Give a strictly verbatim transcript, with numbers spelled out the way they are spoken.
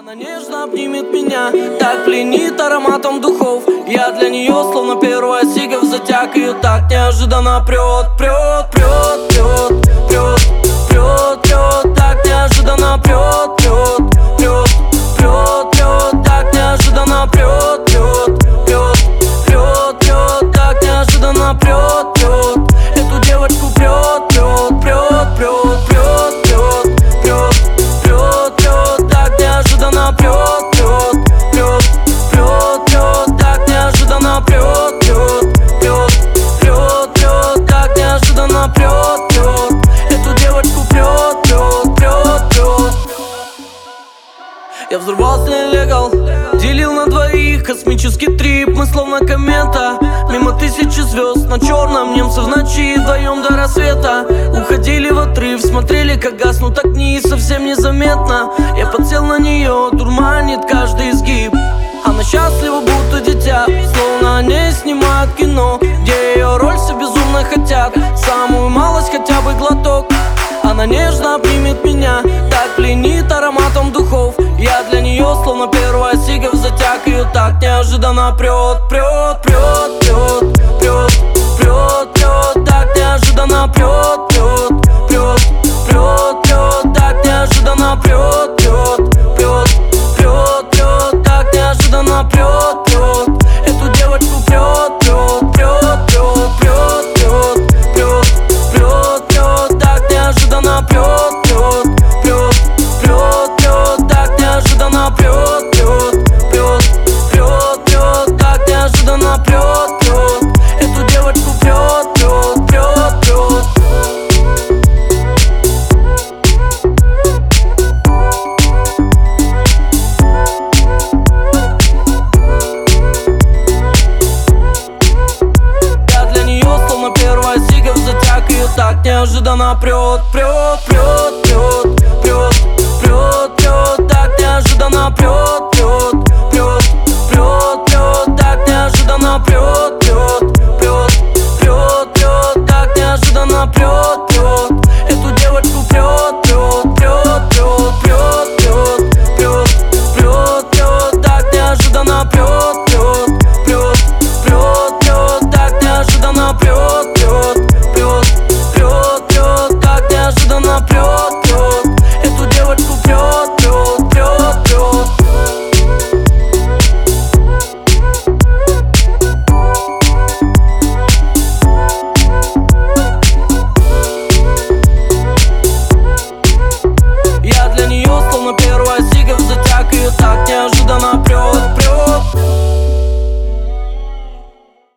Она нежно обнимет меня, так пленит ароматом духов. Я для нее словно первая сига в затяг. Ее так неожиданно прет, прет, прет, прет, прет, прет, прет. Так неожиданно прет, прет, прет, прет, прет. Так неожиданно прет, прет, прет, прет, прет. Так неожиданно прет, прет. Эту девочку прет, прет, прет, прет, прет, прет, прет, прет, прет. Так неожиданно прет, прет, прет, прет, прет. Так неожиданно прет, прет, прет, прет, прет. Так неожиданно прет, прет. Эту девочку прет, прет, прет, прет. Я взорвался нелегал, делил на двоих космический трип. Мы словно комета, мимо тысячи звезд на черном. Немцы в ночи вдвоем до рассвета уходили в отрыв, смотрели, как гаснут огни, совсем незаметно. Я подсел на нее, дурманит каждый изгиб. Она счастлива, будто дитя, словно о ней снимают кино, где ее роль все безумно хотят, самую малость, хотя бы глоток. Она нежно обнимет меня, так пленит ароматом духов. Я для нее словно первая сига в затяг. Ее так неожиданно прет, прет,